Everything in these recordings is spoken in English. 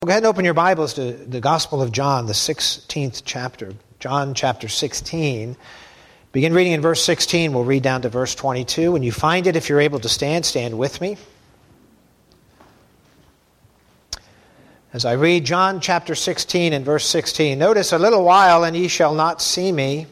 Go ahead and open your Bibles to the Gospel of John, the 16th chapter. John chapter 16. Begin reading in verse 16. We'll read down to verse 22. When you find it, if you're able to stand with me. As I read John chapter 16 and verse 16, notice, a little while and ye shall not see me.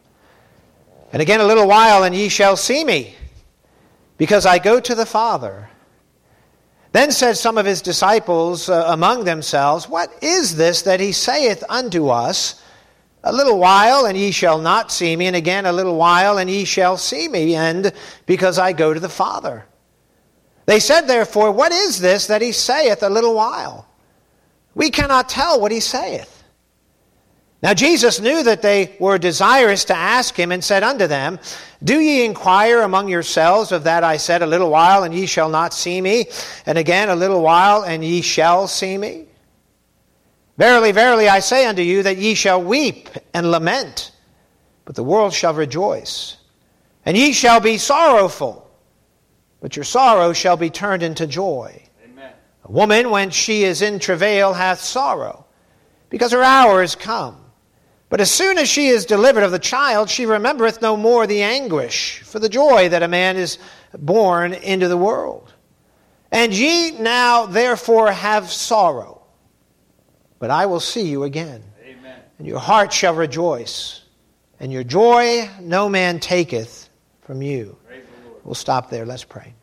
And again a little while and ye shall see me, because I go to the Father. Then said some of his disciples among themselves, What is this that he saith unto us? A little while, and ye shall not see me, and again a little while, and ye shall see me, and because I go to the Father. They said therefore, What is this that he saith a little while? We cannot tell what he saith. Now Jesus knew that they were desirous to ask him, and said unto them, Do ye inquire among yourselves of that I said, A little while, and ye shall not see me, and again a little while, and ye shall see me? Verily, verily, I say unto you, that ye shall weep and lament, but the world shall rejoice. And ye shall be sorrowful, but your sorrow shall be turned into joy. Amen. A woman, when she is in travail, hath sorrow, because her hour is come. But as soon as she is delivered of the child, she remembereth no more the anguish for the joy that a man is born into the world. And ye now therefore have sorrow, but I will see you again. Amen. And your heart shall rejoice, and your joy no man taketh from you. We'll stop there. Let's pray.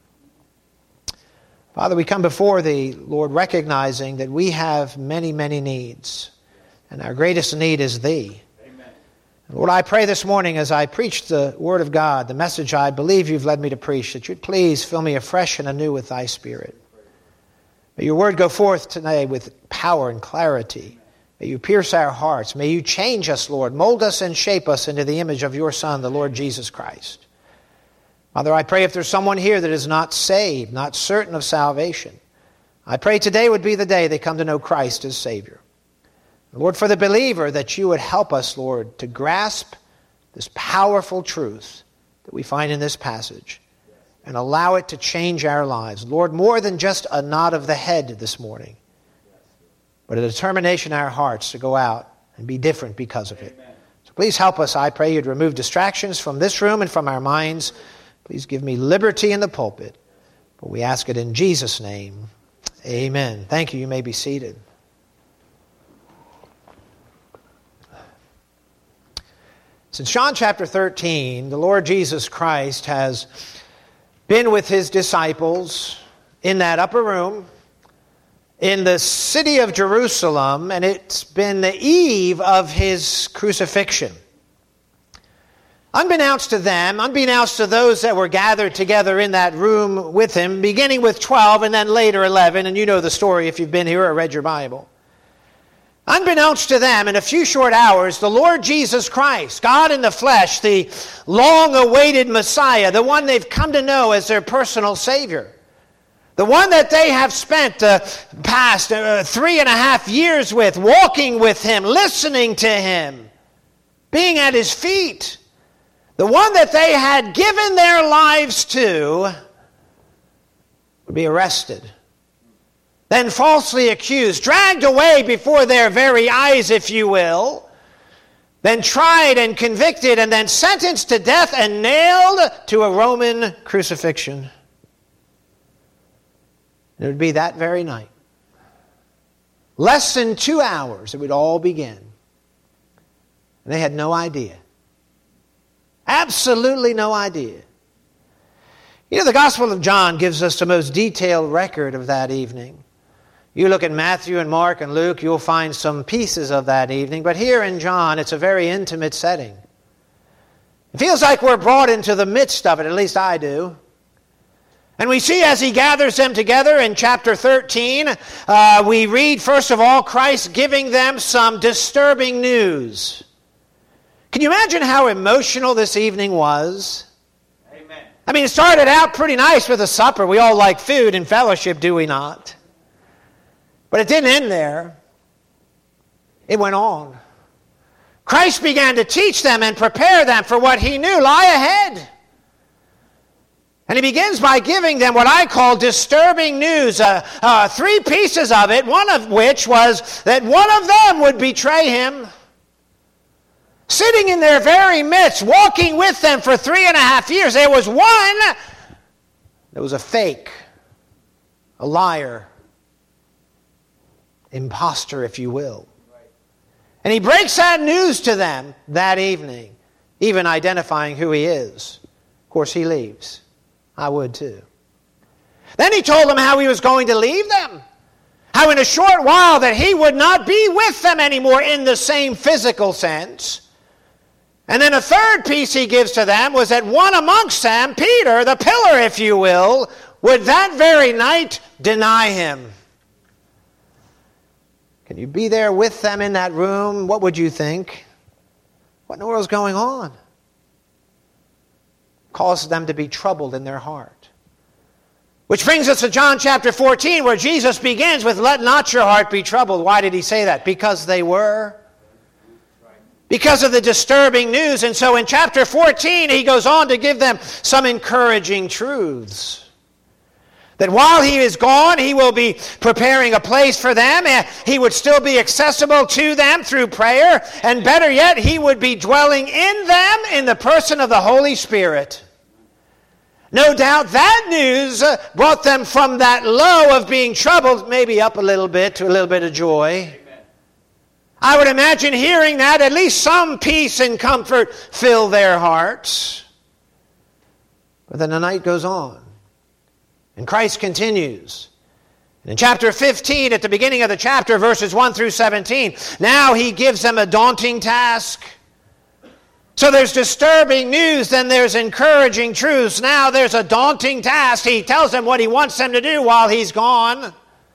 Father, we come before Thee, Lord, recognizing that we have many, many needs. And our greatest need is Thee. Amen. Lord, I pray this morning as I preach the Word of God, the message I believe You've led me to preach, that You'd please fill me afresh and anew with Thy Spirit. May Your Word go forth today with power and clarity. May You pierce our hearts. May You change us, Lord. Mold us and shape us into the image of Your Son, the Lord Jesus Christ. Father, I pray if there's someone here that is not saved, not certain of salvation, I pray today would be the day they come to know Christ as Savior. Lord, for the believer, that You would help us, Lord, to grasp this powerful truth that we find in this passage and allow it to change our lives. Lord, more than just a nod of the head this morning, but a determination in our hearts to go out and be different because of it. So please help us. I pray You'd remove distractions from this room and from our minds. Please give me liberty in the pulpit. But we ask it in Jesus' name. Amen. Thank you. You may be seated. Since John chapter 13, the Lord Jesus Christ has been with His disciples in that upper room in the city of Jerusalem, and it's been the eve of His crucifixion. Unbeknownst to them, unbeknownst to those that were gathered together in that room with Him, beginning with 12 and then later 11, and you know the story if you've been here or read your Bible. Unbeknownst to them, in a few short hours, the Lord Jesus Christ, God in the flesh, the long-awaited Messiah, the one they've come to know as their personal Savior, the one that they have spent the past 3.5 years with, walking with Him, listening to Him, being at His feet, the one that they had given their lives to, would be arrested, then falsely accused, dragged away before their very eyes, if you will, then tried and convicted, and then sentenced to death and nailed to a Roman crucifixion. And it would be that very night. Less than 2 hours, it would all begin. And they had no idea. Absolutely no idea. You know, the Gospel of John gives us the most detailed record of that evening. You look at Matthew and Mark and Luke, you'll find some pieces of that evening. But here in John, it's a very intimate setting. It feels like we're brought into the midst of it, at least I do. And we see as He gathers them together in chapter 13, we read, first of all, Christ giving them some disturbing news. Can you imagine how emotional this evening was? Amen. I mean, it started out pretty nice with a supper. We all like food and fellowship, do we not? But it didn't end there. It went on. Christ began to teach them and prepare them for what He knew lie ahead. And he begins by giving them what I call disturbing news. 3 pieces of it, one of which was that one of them would betray him. Sitting in their very midst, walking with them for 3.5 years, there was one that was a fake, a liar, imposter, if you will. And he breaks that news to them that evening, even identifying who he is. Of course, he leaves. I would too. Then he told them how he was going to leave them. How in a short while that he would not be with them anymore in the same physical sense. And then a third piece he gives to them was that one amongst them, Peter, the pillar, if you will, would that very night deny him. Can you be there with them in that room? What would you think? What in the world is going on? Causes them to be troubled in their heart. Which brings us to John chapter 14, where Jesus begins with, "Let not your heart be troubled." Why did he say that? Because they were. Because of the disturbing news. And so in chapter 14, he goes on to give them some encouraging truths. That while he is gone, he will be preparing a place for them. He would still be accessible to them through prayer. And better yet, he would be dwelling in them in the person of the Holy Spirit. No doubt that news brought them from that low of being troubled, maybe up a little bit to a little bit of joy. Amen. I would imagine hearing that, at least some peace and comfort fill their hearts. But then the night goes on. And Christ continues. In chapter 15, at the beginning of the chapter, verses 1 through 17, now he gives them a daunting task. So there's disturbing news, then there's encouraging truths. Now there's a daunting task. He tells them what he wants them to do while he's gone.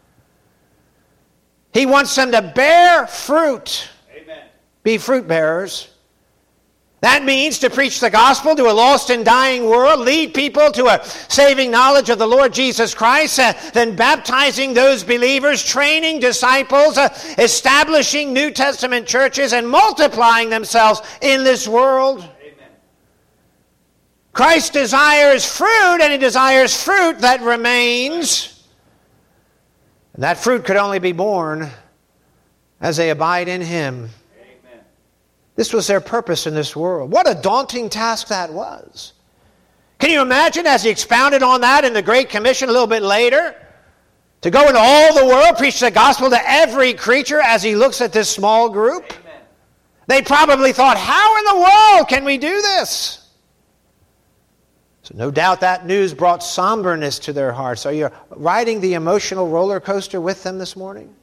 He wants them to bear fruit. Amen. Be fruit bearers. That means to preach the gospel to a lost and dying world, lead people to a saving knowledge of the Lord Jesus Christ, then baptizing those believers, training disciples, establishing New Testament churches, and multiplying themselves in this world. Amen. Christ desires fruit, and he desires fruit that remains. And that fruit could only be born as they abide in him. This was their purpose in this world. What a daunting task that was. Can you imagine as he expounded on that in the Great Commission a little bit later? To go into all the world, preach the gospel to every creature as he looks at this small group? Amen. They probably thought, how in the world can we do this? So no doubt that news brought somberness to their hearts. Are you riding the emotional roller coaster with them this morning?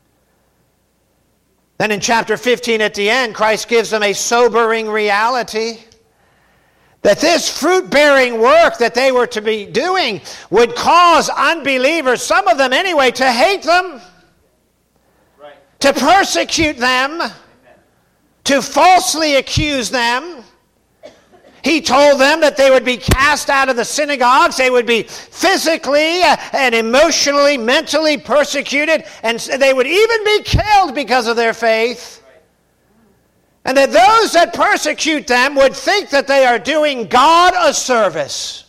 Then in chapter 15 at the end, Christ gives them a sobering reality. That this fruit-bearing work that they were to be doing would cause unbelievers, some of them anyway, to hate them. Right. To persecute them. Amen. To falsely accuse them. He told them that they would be cast out of the synagogues, they would be physically and emotionally, mentally persecuted, and they would even be killed because of their faith. And that those that persecute them would think that they are doing God a service.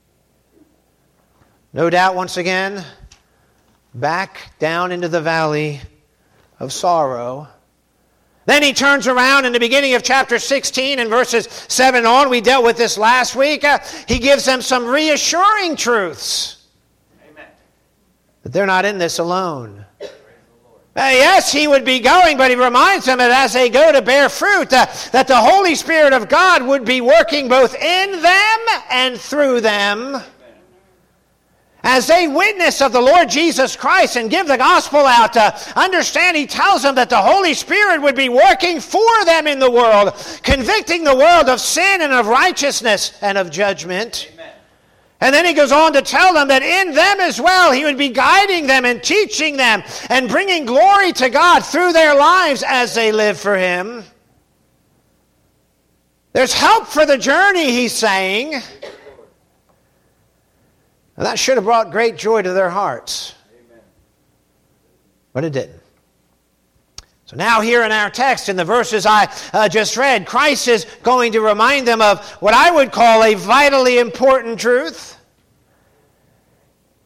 No doubt, once again, back down into the valley of sorrow. Then he turns around in the beginning of chapter 16 and verses 7 on. We dealt with this last week. He gives them some reassuring truths. Amen. That they're not in this alone. Yes, he would be going, but he reminds them that as they go to bear fruit, that the Holy Spirit of God would be working both in them and through them. As they witness of the Lord Jesus Christ and give the gospel out, understand he tells them that the Holy Spirit would be working for them in the world, convicting the world of sin and of righteousness and of judgment. Amen. And then he goes on to tell them that in them as well, he would be guiding them and teaching them and bringing glory to God through their lives as they live for him. There's help for the journey, he's saying. And that should have brought great joy to their hearts. Amen. But it didn't. So now here in our text, in the verses I just read, Christ is going to remind them of what I would call a vitally important truth.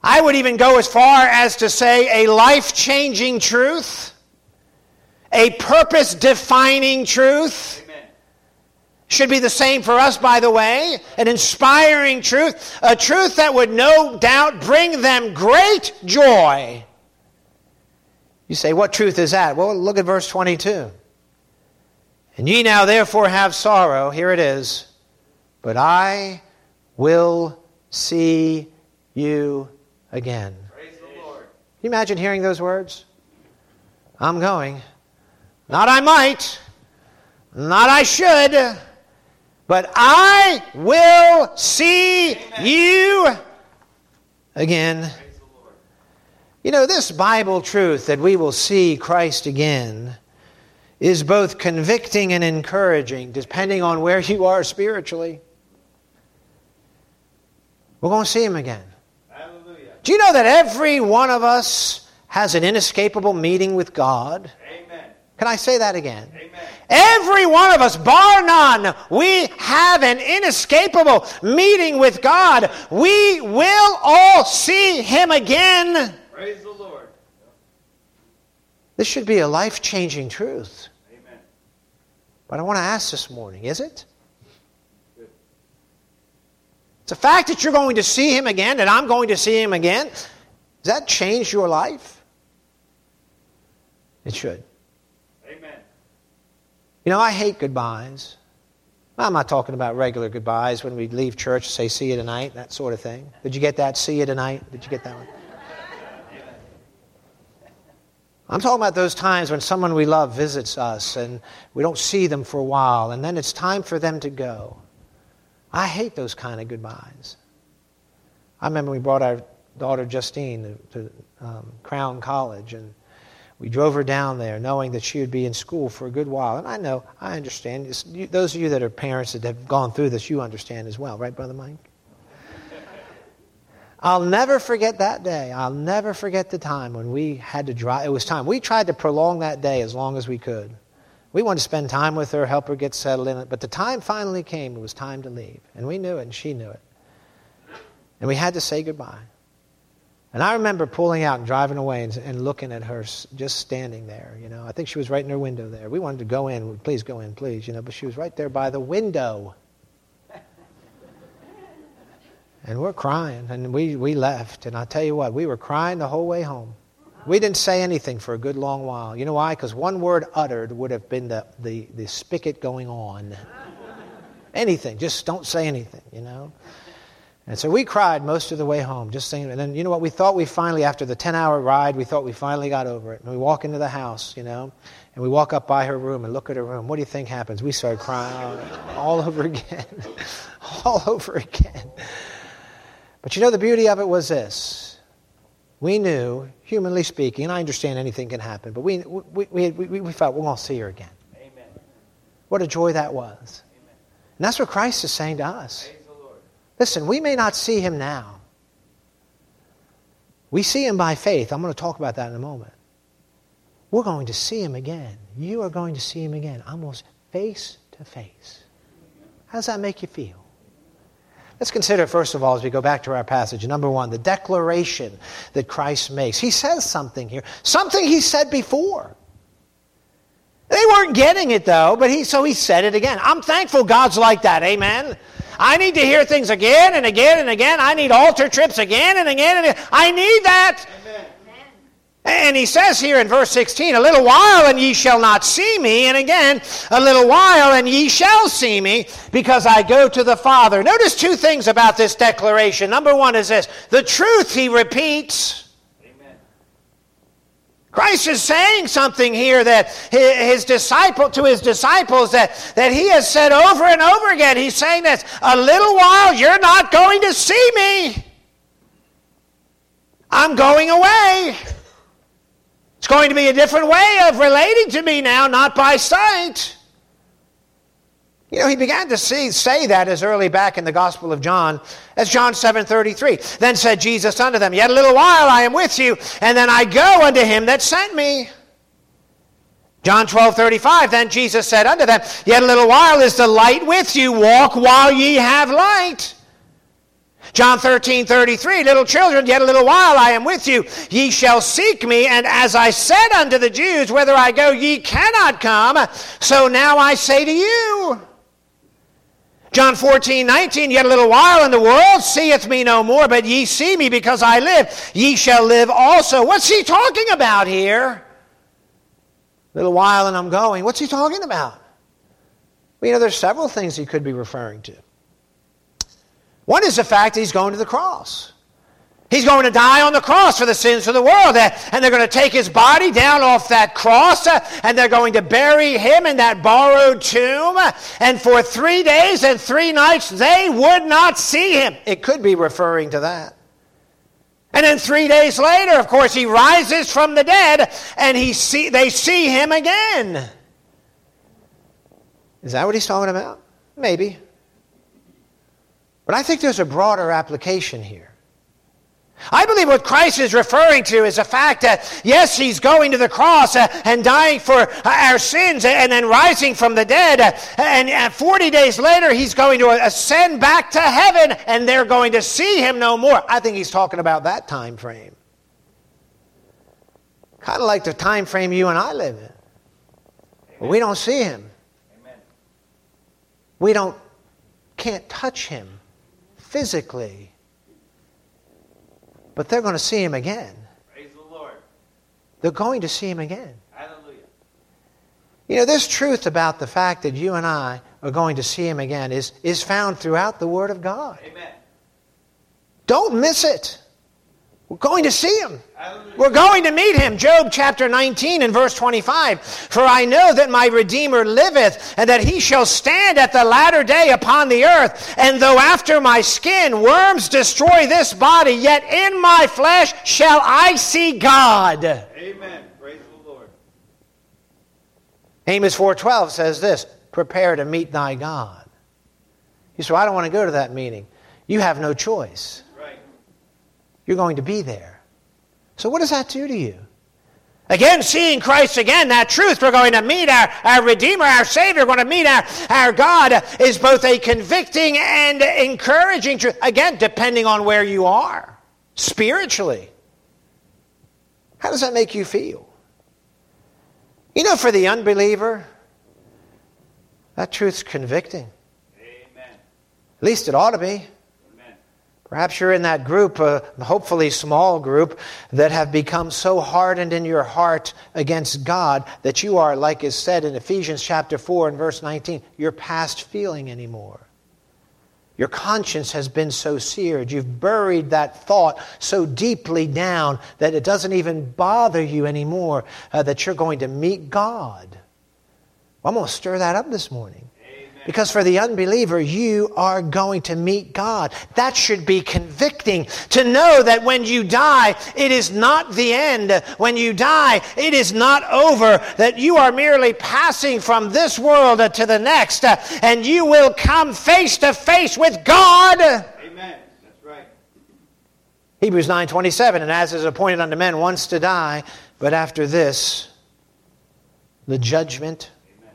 I would even go as far as to say a life-changing truth, a purpose-defining truth. Amen. Should be the same for us, by the way. An inspiring truth, a truth that would no doubt bring them great joy. You say, what truth is that? Well, look at verse 22. And ye now therefore have sorrow, here it is, but I will see you again. Praise the Lord. Can you imagine hearing those words? I'm going. Not I might, not I should, but I will see you again. Praise the Lord. You know, this Bible truth that we will see Christ again is both convicting and encouraging, depending on where you are spiritually. We're going to see Him again. Hallelujah. Do you know that every one of us has an inescapable meeting with God? Amen. Can I say that again? Amen. Every one of us, bar none, we have an inescapable meeting with God. We will all see Him again. Praise the Lord. This should be a life-changing truth. Amen. But I want to ask this morning, is it? Good. The fact that you're going to see Him again, that I'm going to see Him again, does that change your life? It should. Amen. You know, I hate goodbyes. I'm not talking about regular goodbyes when we leave church, say, see you tonight, that sort of thing. Did you get that? See you tonight? Did you get that one? I'm talking about those times when someone we love visits us and we don't see them for a while, and then it's time for them to go. I hate those kind of goodbyes. I remember we brought our daughter Justine to Crown College, and we drove her down there knowing that she would be in school for a good while. And I understand. Those of you that are parents that have gone through this, you understand as well, right, Brother Mike? I'll never forget that day. I'll never forget the time when we had to drive. It was time. We tried to prolong that day as long as we could. We wanted to spend time with her, help her get settled in it. But the time finally came. It was time to leave. And we knew it, and she knew it. And we had to say goodbye. And I remember pulling out and driving away and looking at her just standing there. You know, I think she was right in her window there. We wanted to go in. Please go in, please. You know, but she was right there by the window. And we're crying, and we left. And I'll tell you what, we were crying the whole way home. We didn't say anything for a good long while. You know why? Because one word uttered would have been the spigot going on. Anything. Just don't say anything, you know. And so we cried most of the way home, just saying. And then, you know what, we thought we finally, after the 10-hour ride, we thought we finally got over it. And we walk into the house, you know, and we walk up by her room and look at her room. What do you think happens? We start crying all over again. All over again. But you know, the beauty of it was this. We knew, humanly speaking, and I understand anything can happen, but we felt we're going to see her again. Amen. What a joy that was. Amen. And that's what Christ is saying to us. Praise the Lord. Listen, we may not see Him now. We see Him by faith. I'm going to talk about that in a moment. We're going to see Him again. You are going to see Him again, almost face to face. How does that make you feel? Let's consider, first of all, as we go back to our passage, number one, the declaration that Christ makes. He says something here, something He said before. They weren't getting it, though, but so He said it again. I'm thankful God's like that, amen? I need to hear things again and again and again. I need altar trips again and again and again. I need that. Amen. And He says here in verse 16, a little while and ye shall not see me, and again, a little while and ye shall see me, because I go to the Father. Notice two things about this declaration. Number one is this, the truth He repeats. Amen. Christ is saying something here that His disciples that He has said over and over again. He's saying this, a little while you're not going to see me. I'm going away. It's going to be a different way of relating to me now, not by sight. You know, He began to say that as early back in the Gospel of John as John 7:33. Then said Jesus unto them, yet a little while I am with you, and then I go unto Him that sent me. John 12:35, then Jesus said unto them, yet a little while is the light with you, walk while ye have light. John 13:33, little children, yet a little while I am with you. Ye shall seek me, and as I said unto the Jews, whither I go, ye cannot come. So now I say to you. John 14:19, yet a little while, and the world seeth me no more, but ye see me because I live. Ye shall live also. What's he talking about here? A little while and I'm going. What's he talking about? Well, there's several things he could be referring to. One is the fact that he's going to the cross. He's going to die on the cross for the sins of the world. And they're going to take his body down off that cross, and they're going to bury him in that borrowed tomb. And for 3 days and 3 nights, they would not see him. It could be referring to that. And then 3 days later, of course, he rises from the dead, and they see him again. Is that what he's talking about? Maybe. But I think there's a broader application here. I believe what Christ is referring to is the fact that, yes, he's going to the cross and dying for our sins and then rising from the dead. And 40 days later, he's going to ascend back to heaven, and they're going to see him no more. I think he's talking about that time frame. Kind of like the time frame you and I live in. But we don't see him. Amen. We can't touch him physically. But they're going to see him again. Praise the Lord. They're going to see him again. Hallelujah. This truth about the fact that you and I are going to see him again is found throughout the Word of God. Amen. Don't miss it. We're going to see him. Hallelujah. We're going to meet him. Job chapter 19 and verse 25. For I know that my Redeemer liveth, and that he shall stand at the latter day upon the earth. And though after my skin worms destroy this body, yet in my flesh shall I see God. Amen. Praise the Lord. Amos 4:12 says this, prepare to meet thy God. You say, well, I don't want to go to that meeting. You have no choice. Right. You're going to be there. So what does that do to you? Again, seeing Christ again, that truth, we're going to meet our Redeemer, our Savior, we're going to meet our God, is both a convicting and encouraging truth. Again, depending on where you are, spiritually. How does that make you feel? For the unbeliever, that truth's convicting. Amen. At least it ought to be. Perhaps you're in that group, hopefully small group, that have become so hardened in your heart against God that you are, like is said in Ephesians chapter 4 and verse 19, you're past feeling anymore. Your conscience has been so seared. You've buried that thought so deeply down that it doesn't even bother you anymore that you're going to meet God. Well, I'm going to stir that up this morning. Because for the unbeliever, you are going to meet God. That should be convicting. To know that when you die, it is not the end. When you die, it is not over. That you are merely passing from this world to the next. And you will come face to face with God. Amen. That's right. Hebrews 9:27, and as is appointed unto men once to die, but after this, the judgment.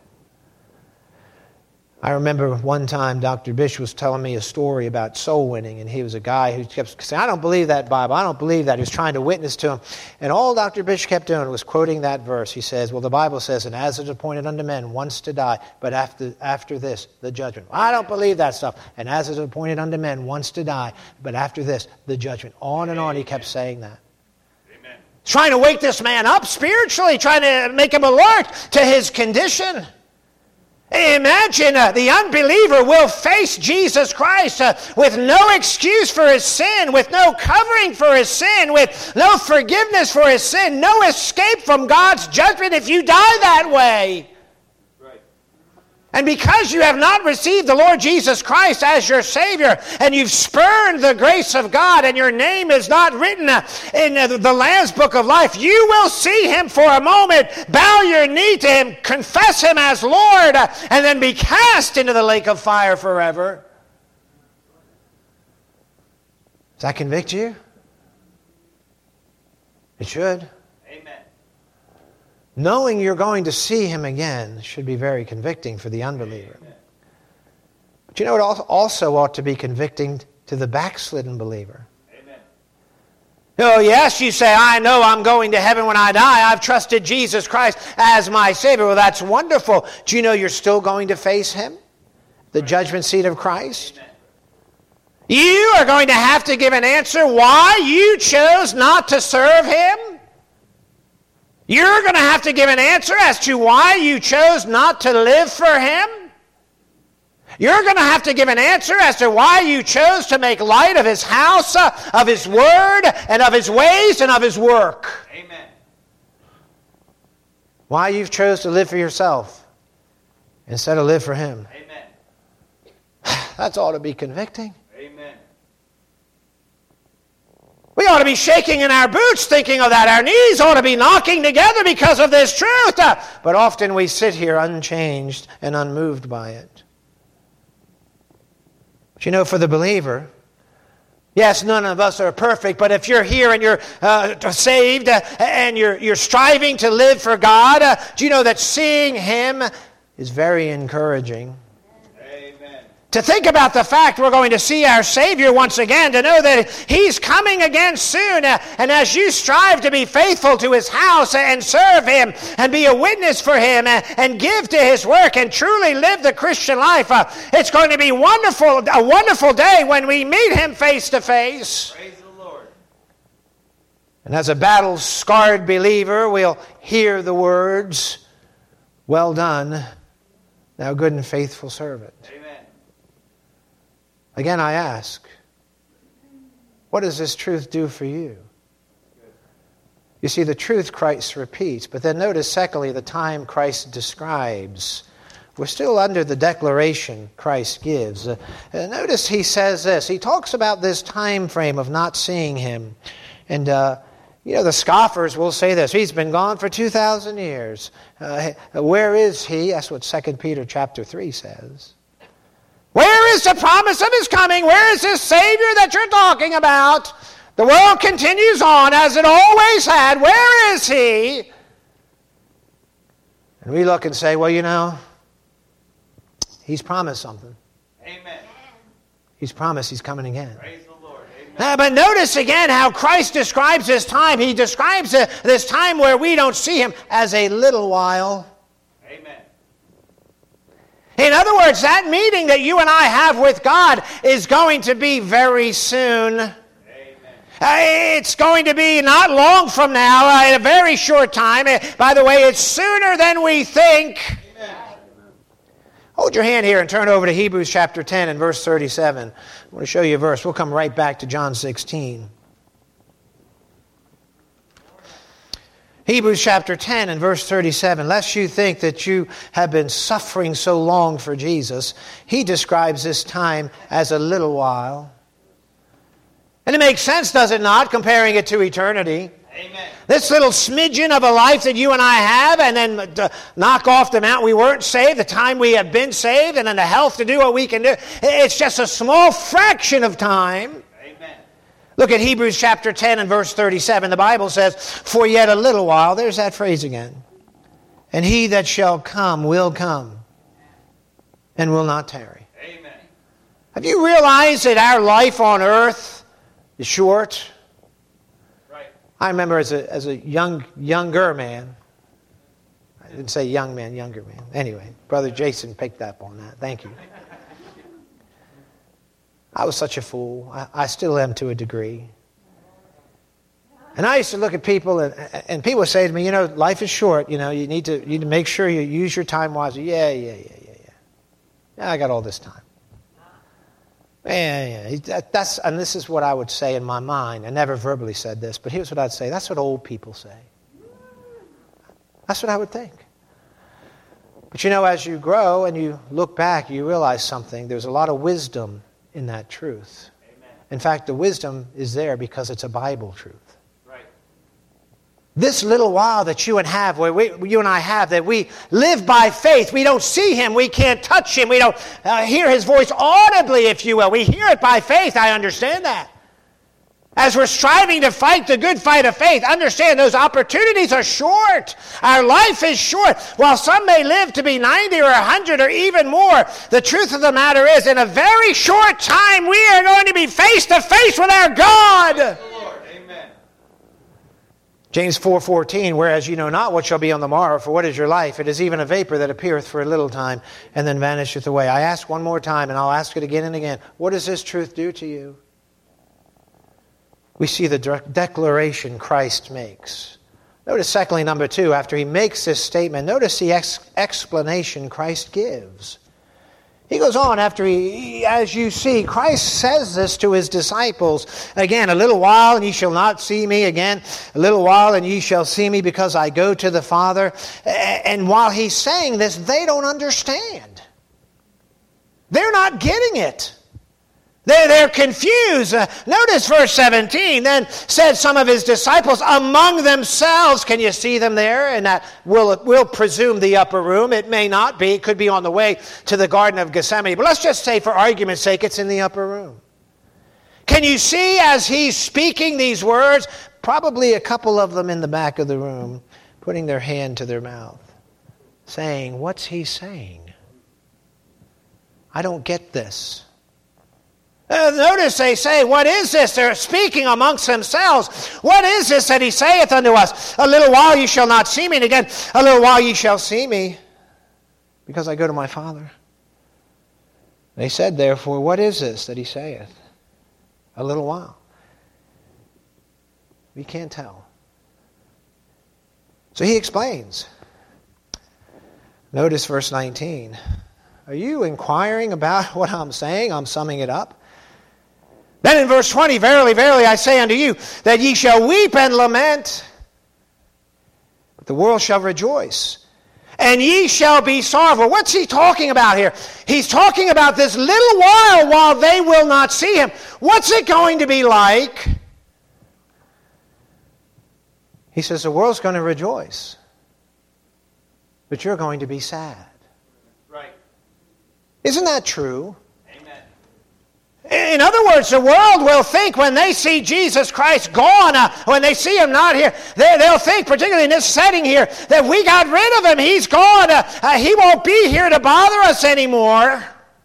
I remember one time Dr. Bish was telling me a story about soul winning, and he was a guy who kept saying, I don't believe that Bible, I don't believe that. He was trying to witness to him. And all Dr. Bish kept doing was quoting that verse. He says, well, the Bible says, and as is appointed unto men once to die, but after this, the judgment. I don't believe that stuff. And as is appointed unto men once to die, but after this, the judgment. On and on he kept saying that. Amen. Trying to wake this man up spiritually, trying to make him alert to his condition. Imagine the unbeliever will face Jesus Christ with no excuse for his sin, with no covering for his sin, with no forgiveness for his sin, no escape from God's judgment if you die that way. Right. And because you have not received the Lord Jesus Christ as your Savior, and you've spurned the grace of God, and your name is not written in the Lamb's Book of Life, you will see Him for a moment, bow your knee to Him, confess Him as Lord, and then be cast into the lake of fire forever. Does that convict you? It should. Amen. Knowing you're going to see Him again should be very convicting for the unbeliever. But it also ought to be convicting to the backslidden believer. Amen. Oh, yes, you say, I know I'm going to heaven when I die. I've trusted Jesus Christ as my Savior. Well, that's wonderful. Do you know you're still going to face Him? The judgment seat of Christ? Amen. You are going to have to give an answer why you chose not to serve Him. You're going to have to give an answer as to why you chose not to live for Him. You're going to have to give an answer as to why you chose to make light of His house, of His word, and of His ways, and of His work. Amen. Why you've chose to live for yourself instead of live for Him. Amen. That's ought to be convicting. Amen. We ought to be shaking in our boots thinking of that. Our knees ought to be knocking together because of this truth. But often we sit here unchanged and unmoved by it. But you know, for the believer, yes, none of us are perfect, but if you're here and you're saved and you're striving to live for God, do you know that seeing Him is very encouraging? To think about the fact we're going to see our Savior once again, to know that He's coming again soon. And as you strive to be faithful to His house and serve Him and be a witness for Him and give to His work and truly live the Christian life, it's going to be a wonderful day when we meet Him face to face. Praise the Lord. And as a battle-scarred believer, we'll hear the words, "Well done, thou good and faithful servant." Amen. Again, I ask, what does this truth do for you? You see, the truth Christ repeats, but then notice, secondly, the time Christ describes. We're still under the declaration Christ gives. Notice he says this. He talks about this time frame of not seeing Him. And, the scoffers will say this. He's been gone for 2,000 years. Where is He? That's what 2 Peter chapter 3 says. Where is the promise of His coming? Where is this Savior that you're talking about? The world continues on as it always had. Where is He? And we look and say, well, He's promised something. Amen. He's promised He's coming again. Praise the Lord. Amen. But notice again how Christ describes this time. He describes this time where we don't see Him as a little while. Amen. In other words, that meeting that you and I have with God is going to be very soon. Amen. It's going to be not long from now, in a very short time. By the way, it's sooner than we think. Amen. Hold your hand here and turn over to Hebrews chapter 10 and verse 37. I want to show you a verse. We'll come right back to John 16. Hebrews chapter 10 and verse 37. Lest you think that you have been suffering so long for Jesus, He describes this time as a little while. And it makes sense, does it not, comparing it to eternity? Amen. This little smidgen of a life that you and I have, and then to knock off the amount we weren't saved, the time we have been saved, and then the health to do what we can do. It's just a small fraction of time. Amen. Look at Hebrews chapter 10 and verse 37. The Bible says, "For yet a little while," there's that phrase again, "and He that shall come will come, and will not tarry." Amen. Have you realized that our life on earth is short? Right. I remember as a younger man, I didn't say young man, younger man. Anyway, Brother Jason picked up on that. Thank you. I was such a fool. I still am to a degree. And I used to look at people, and people would say to me, life is short. You need to make sure you use your time wisely. Yeah, I got all this time. Yeah. And this is what I would say in my mind. I never verbally said this, but here's what I'd say. That's what old people say. That's what I would think. But as you grow and you look back, you realize something. There's a lot of wisdom in that truth. Amen. In fact, the wisdom is there because it's a Bible truth. Right. This little while that you and I have, that we live by faith. We don't see Him. We can't touch Him. We don't hear His voice audibly, if you will. We hear it by faith. I understand that. As we're striving to fight the good fight of faith, understand those opportunities are short. Our life is short. While some may live to be 90 or 100 or even more, the truth of the matter is, in a very short time, we are going to be face to face with our God. Praise the Lord. Amen. James 4:14, whereas you know not what shall be on the morrow, for what is your life? It is even a vapor that appeareth for a little time and then vanisheth away. I ask one more time, and I'll ask it again and again. What does this truth do to you? We see the declaration Christ makes. Notice, secondly, number 2, after he makes this statement, notice the explanation Christ gives. He goes on after as you see, Christ says this to his disciples. Again, a little while and ye shall not see me. Again, a little while and ye shall see me because I go to the Father. And while he's saying this, they don't understand. They're not getting it. They're confused. Notice verse 17. Then said some of his disciples among themselves. Can you see them there? And that we'll presume the upper room. It may not be. It could be on the way to the Garden of Gethsemane. But let's just say for argument's sake it's in the upper room. Can you see as he's speaking these words? Probably a couple of them in the back of the room putting their hand to their mouth. Saying, what's he saying? I don't get this. Notice they say, what is this? They're speaking amongst themselves. What is this that he saith unto us? A little while ye shall not see me, and again, a little while ye shall see me, because I go to my Father. They said, therefore, what is this that he saith? A little while. We can't tell. So he explains. Notice verse 19. Are you inquiring about what I'm saying? I'm summing it up. Then in verse 20, verily, verily, I say unto you, that ye shall weep and lament, but the world shall rejoice. And ye shall be sorrowful. What's he talking about here? He's talking about this little while they will not see him. What's it going to be like? He says the world's going to rejoice, but you're going to be sad. Right. Isn't that true? In other words, the world will think when they see Jesus Christ gone, when they see him not here, they'll think, particularly in this setting here, that we got rid of him. He's gone. He won't be here to bother us anymore.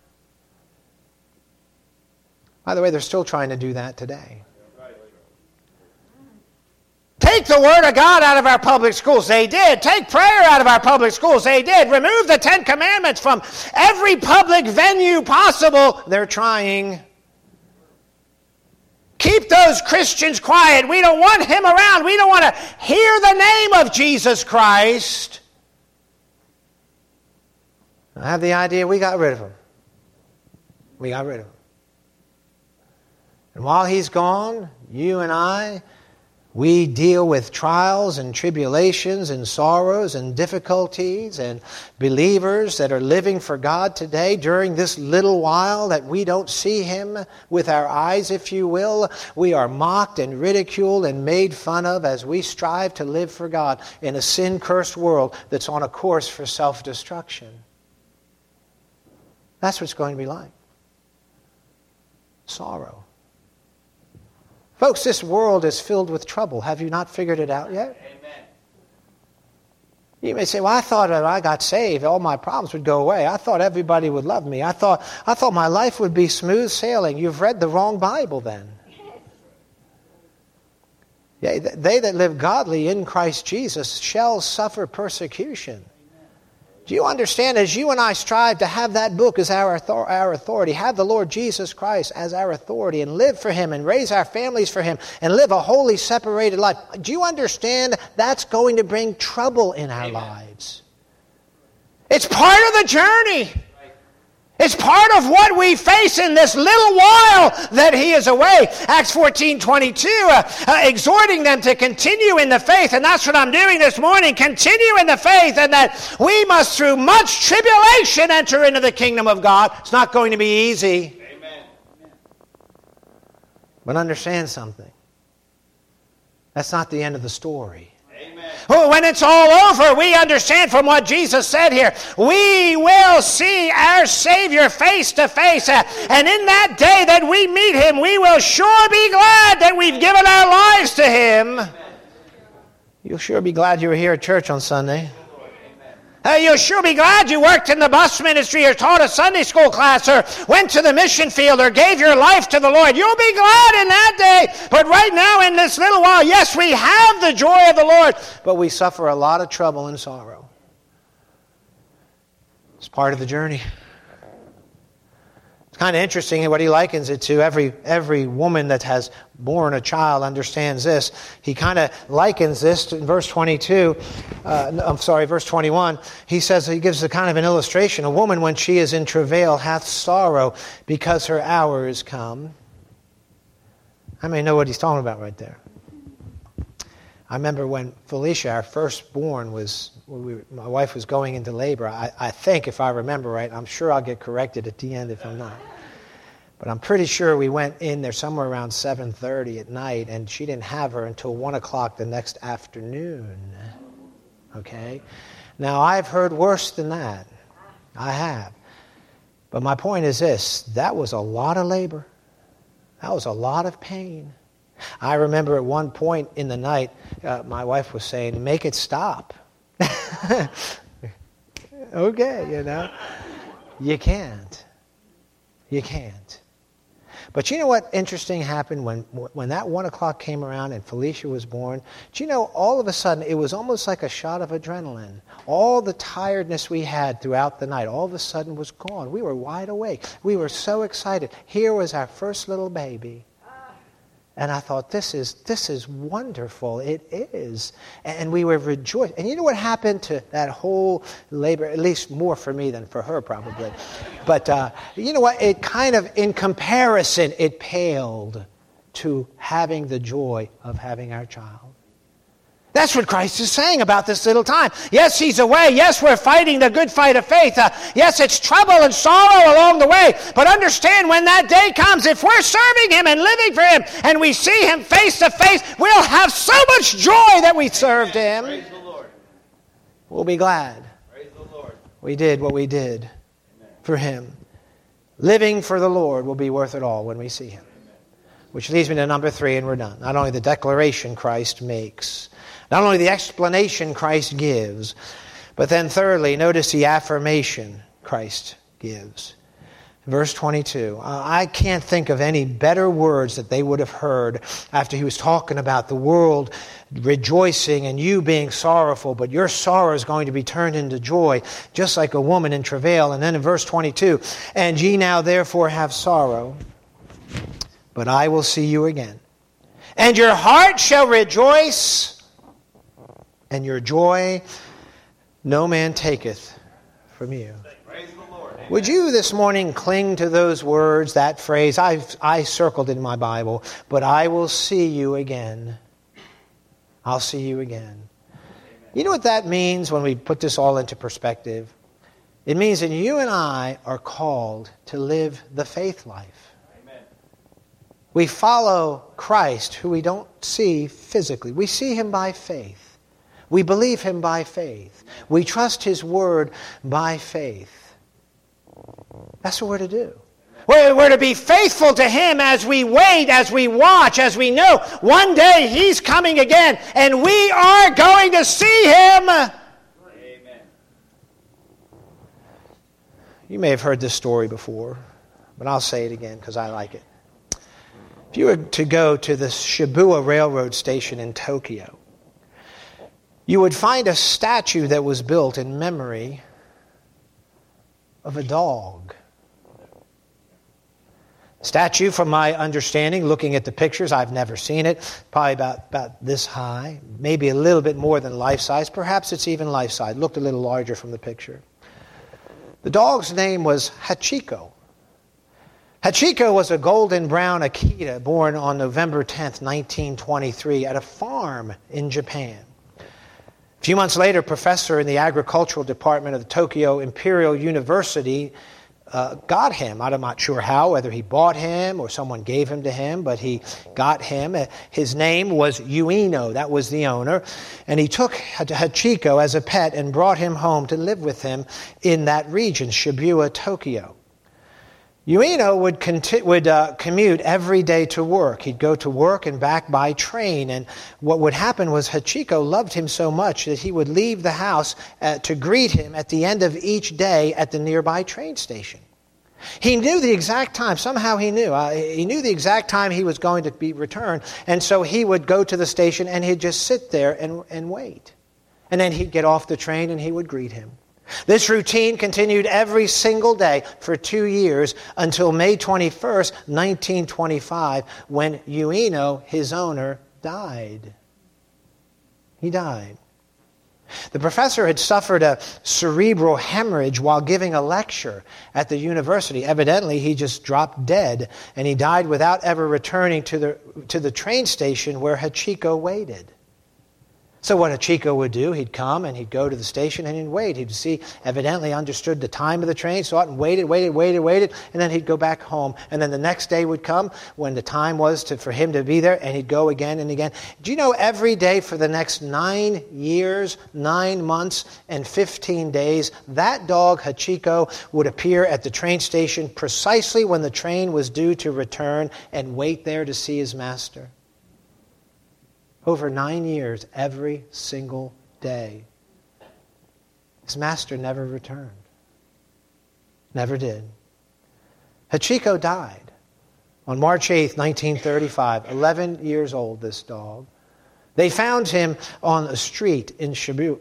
By the way, they're still trying to do that today. Take the Word of God out of our public schools. They did. Take prayer out of our public schools. They did. Remove the 10 Commandments from every public venue possible. They're trying. Keep those Christians quiet. We don't want him around. We don't want to hear the name of Jesus Christ. I have the idea we got rid of him. We got rid of him. And while he's gone, you and I, we deal with trials and tribulations and sorrows and difficulties, and believers that are living for God today during this little while that we don't see him with our eyes, if you will. We are mocked and ridiculed and made fun of as we strive to live for God in a sin-cursed world that's on a course for self-destruction. That's what it's going to be like. Sorrow. Folks, this world is filled with trouble. Have you not figured it out yet? Amen. You may say, well, I thought that I got saved, all my problems would go away. I thought everybody would love me. I thought my life would be smooth sailing. You've read the wrong Bible then. Yeah, they that live godly in Christ Jesus shall suffer persecution. Do you understand, as you and I strive to have that book as our authority, have the Lord Jesus Christ as our authority, and live for him and raise our families for him and live a holy, separated life, do you understand that's going to bring trouble in our lives? It's part of the journey. It's part of what we face in this little while that he is away. Acts 14:22, exhorting them to continue in the faith. And that's what I'm doing this morning. Continue in the faith, and that we must through much tribulation enter into the kingdom of God. It's not going to be easy. Amen. But understand something. That's not the end of the story. When it's all over, we understand from what Jesus said here, we will see our Savior face to face. And in that day that we meet Him, we will sure be glad that we've given our lives to Him. You'll sure be glad you were here at church on Sunday. You'll sure be glad you worked in the bus ministry or taught a Sunday school class or went to the mission field or gave your life to the Lord. You'll be glad in that day. But right now in this little while, yes, we have the joy of the Lord, but we suffer a lot of trouble and sorrow. It's part of the journey. It's kind of interesting what he likens it to. Every woman that has born a child understands this. He kind of likens this in verse 22. Verse 21. He says, he gives a kind of an illustration. A woman, when she is in travail, hath sorrow because her hour is come. I may know what he's talking about right there. I remember when Felicia, our firstborn, my wife was going into labor. I think, if I remember right, I'm sure I'll get corrected at the end if I'm not. But I'm pretty sure we went in there somewhere around 7:30 at night, and she didn't have her until 1 o'clock the next afternoon. Okay? Now, I've heard worse than that. I have. But my point is this. That was a lot of labor. That was a lot of pain. I remember at one point in the night, my wife was saying, make it stop. Okay, You can't. You can't. But you know what interesting happened when that 1 o'clock came around and Felicia was born? Do you know, all of a sudden, it was almost like a shot of adrenaline. All the tiredness we had throughout the night, all of a sudden was gone. We were wide awake. We were so excited. Here was our first little baby. And I thought, this is wonderful. It is. And we were rejoicing. And you know what happened to that whole labor? At least more for me than for her, probably. But you know what? It kind of, in comparison, it paled to having the joy of having our child. That's what Christ is saying about this little time. Yes, He's away. Yes, we're fighting the good fight of faith. Yes, it's trouble and sorrow along the way. But understand, when that day comes, if we're serving Him and living for Him, and we see Him face to face, we'll have so much joy that we served Him. Praise the Lord. We'll be glad. Praise the Lord. We did what we did for Him. Living for the Lord will be worth it all when we see Him. Which leads me to number 3, and we're done. Not only the declaration Christ makes, not only the explanation Christ gives, but then thirdly, notice the affirmation Christ gives. Verse 22. I can't think of any better words that they would have heard after He was talking about the world rejoicing and you being sorrowful, but your sorrow is going to be turned into joy, just like a woman in travail. And then in verse 22, and ye now therefore have sorrow, but I will see you again. And your heart shall rejoice, and your joy no man taketh from you. Praise the Lord. Would you this morning cling to those words, that phrase? I circled it in my Bible, but I will see you again. I'll see you again. You know what that means when we put this all into perspective? It means that you and I are called to live the faith life. We follow Christ, who we don't see physically. We see Him by faith. We believe Him by faith. We trust His Word by faith. That's what we're to do. We're to be faithful to Him as we wait, as we watch, as we know one day He's coming again, and we are going to see Him. Amen. You may have heard this story before, but I'll say it again because I like it. If you were to go to the Shibuya railroad station in Tokyo, you would find a statue that was built in memory of a dog. Statue, from my understanding, looking at the pictures, I've never seen it, probably about this high, maybe a little bit more than life-size. Perhaps it's even life-size. Looked a little larger from the picture. The dog's name was Hachiko. Hachiko was a golden brown Akita born on November 10th, 1923 at a farm in Japan. A few months later, a professor in the agricultural department of the Tokyo Imperial University got him. I'm not sure how, whether he bought him or someone gave him to him, but he got him. His name was Ueno. That was the owner. And he took Hachiko as a pet and brought him home to live with him in that region, Shibuya, Tokyo. Ueno would commute every day to work. He'd go to work and back by train. And what would happen was Hachiko loved him so much that he would leave the house to greet him at the end of each day at the nearby train station. He knew the exact time. Somehow he knew. He knew the exact time he was going to be returned. And so he would go to the station and he'd just sit there and wait. And then he'd get off the train and he would greet him. This routine continued every single day for 2 years until May 21st, 1925, when Ueno, his owner, died. He died. The professor had suffered a cerebral hemorrhage while giving a lecture at the university. Evidently, he just dropped dead, and he died without ever returning to the train station where Hachiko waited. So what Hachiko would do, he'd come and he'd go to the station and he'd wait. He'd see, evidently understood the time of the train, saw it and waited, and then he'd go back home. And then the next day would come when the time was for him to be there, and he'd go again and again. Do you know every day for the next 9 years, 9 months, and 15 days, that dog, Hachiko, would appear at the train station precisely when the train was due to return and wait there to see his master? Over 9 years, every single day. His master never returned. Never did. Hachiko died on March 8th, 1935. 11 years old, this dog. They found him on a street in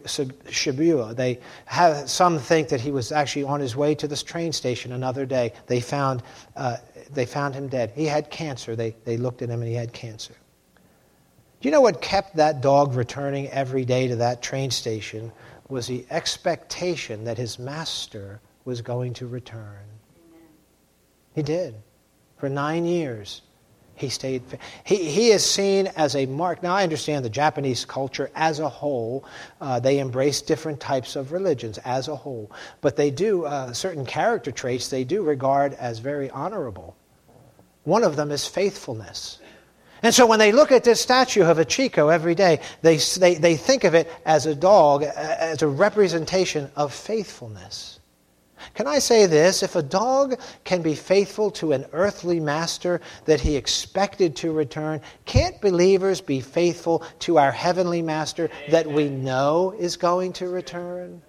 Shibuya. Some think that he was actually on his way to this train station another day. They found him dead. He had cancer. They looked at him and he had cancer. Do you know what kept that dog returning every day to that train station was the expectation that his master was going to return. Amen. He did. For 9 years, he stayed. He is seen as a mark. Now, I understand the Japanese culture as a whole. They embrace different types of religions as a whole. But they do, certain character traits they do regard as very honorable. One of them is faithfulness. And so when they look at this statue of Hachiko every day, they think of it as a dog, as a representation of faithfulness. Can I say this? If a dog can be faithful to an earthly master that he expected to return, can't believers be faithful to our heavenly master that we know is going to return?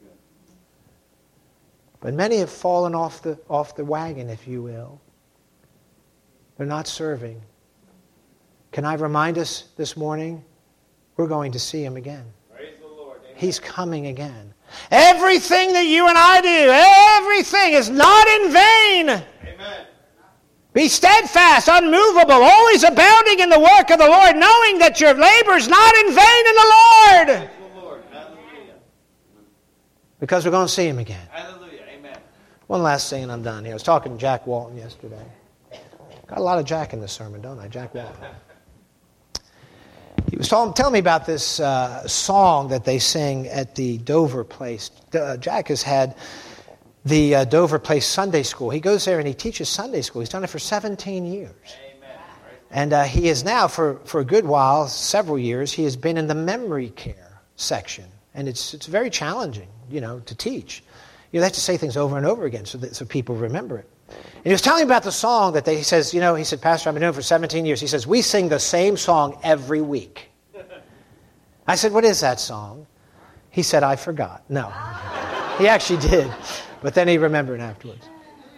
But many have fallen off the wagon, if you will. They're not serving. Can I remind us this morning? We're going to see him again. Praise the Lord. Amen. He's coming again. Everything that you and I do, everything is not in vain. Amen. Be steadfast, unmovable, always abounding in the work of the Lord, knowing that your labor is not in vain in the Lord. Praise the Lord. Hallelujah. Because we're going to see him again. Hallelujah. Amen. One last thing and I'm done here. I was talking to Jack Walton yesterday. Got a lot of Jack in this sermon, don't I? Jack Walton. He was telling me about this song that they sing at the Dover Place. Jack has had the Dover Place Sunday School. He goes there and he teaches Sunday school. He's done it for 17 years. Amen. And he is now, for a good while, several years, he has been in the memory care section. And it's very challenging, to teach. You have to say things over and over again so people remember it. And he was telling me about the song that he said, Pastor, I've been doing it for 17 years. He says, we sing the same song every week. I said, what is that song? He said, I forgot. No, he actually did. But then he remembered afterwards.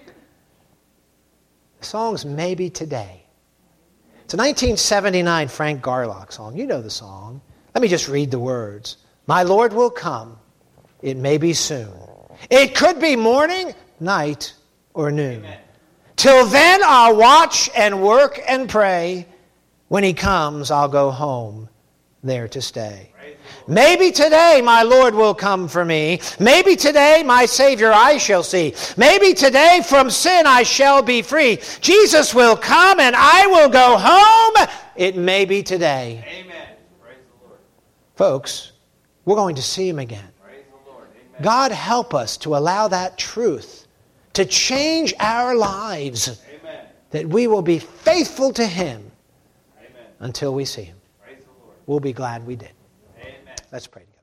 The song's Maybe Today. It's a 1979 Frank Garlock song. You know the song. Let me just read the words. My Lord will come. It may be soon. It could be morning, night, or noon. Amen. Till then I'll watch and work and pray. When he comes, I'll go home, there to stay. Maybe today my Lord will come for me. Maybe today my Savior I shall see. Maybe today from sin I shall be free. Jesus will come and I will go home. It may be today. Amen. Praise the Lord. Folks, we're going to see him again. Praise the Lord. Amen. God help us to allow that truth to change our lives, Amen. that we will be faithful to Him Amen. until we see Him. Praise the Lord. We'll be glad we did. Amen. Let's pray together.